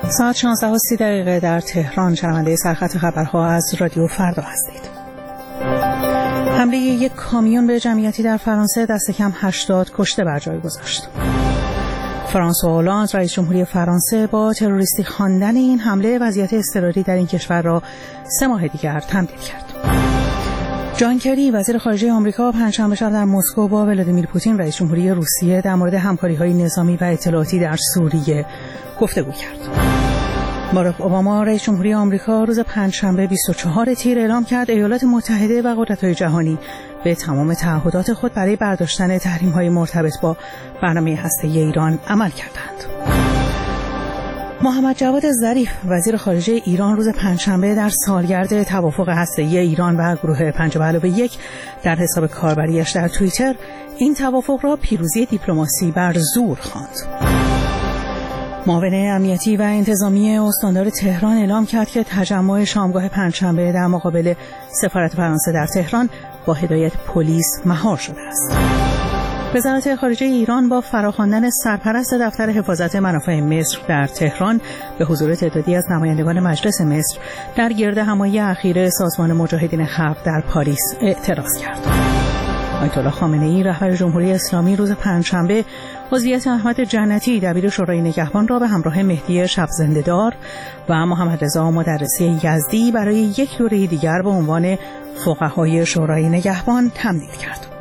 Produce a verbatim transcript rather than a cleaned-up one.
ساعت شانزده و سی دقیقه در تهران. شنونده سرخط خبرها از رادیو فردا هستید. حمله یک کامیون به جمعیتی در فرانسه دست کم هشتاد کشته بر جای گذاشت. فرانسوا هولند رئیس جمهوری فرانسه با تروریستی خواندن این حمله وضعیت اضطراری در این کشور را سه ماه دیگر تمدید کرد. جان کری وزیر خارجه آمریکا پنجشنبه شب در مسکو با ولادیمیر پوتین رئیس جمهوری روسیه در مورد همکاری‌های نظامی و اطلاعاتی در سوریه گفتگو کرد. باراک اوباما رئیس جمهوری آمریکا روز پنجشنبه بیست و چهارم تیر اعلام کرد ایالات متحده و قدرت‌های جهانی به تمام تعهدات خود برای برداشتن تحریم‌های مرتبط با برنامه هسته‌ای ایران عمل کردند. محمد جواد ظریف وزیر خارجه ایران روز پنجشنبه در سالگرد توافق هسته‌ای ایران و گروه پنج به علاوه یک در حساب کاربریش در توییتر این توافق را پیروزی دیپلماسی بر زور خواند. معاون امنیتی و انتظامی استاندار تهران اعلام کرد که تجمع شامگاه پنجشنبه در مقابل سفارت فرانسه در تهران با هدایت پلیس مهار شده است. وزارت خارجه ایران با فراخواندن سرپرست دفتر حفاظت منافع مصر در تهران به حضور تعدادی از نمایندگان مجلس مصر در گرد همایی اخیر سازمان مجاهدین خلق در پاریس اعتراض کرد. آیت الله خامنه‌ای رهبر جمهوری اسلامی روز پنجشنبه عضویت احمد جنتی دبیر شورای نگهبان را به همراه مهدی شب‌زنده‌دار و محمد رضا مدرسی یزدی برای یک دوره دیگر به عنوان فقهای شورای نگهبان تمدید کرد.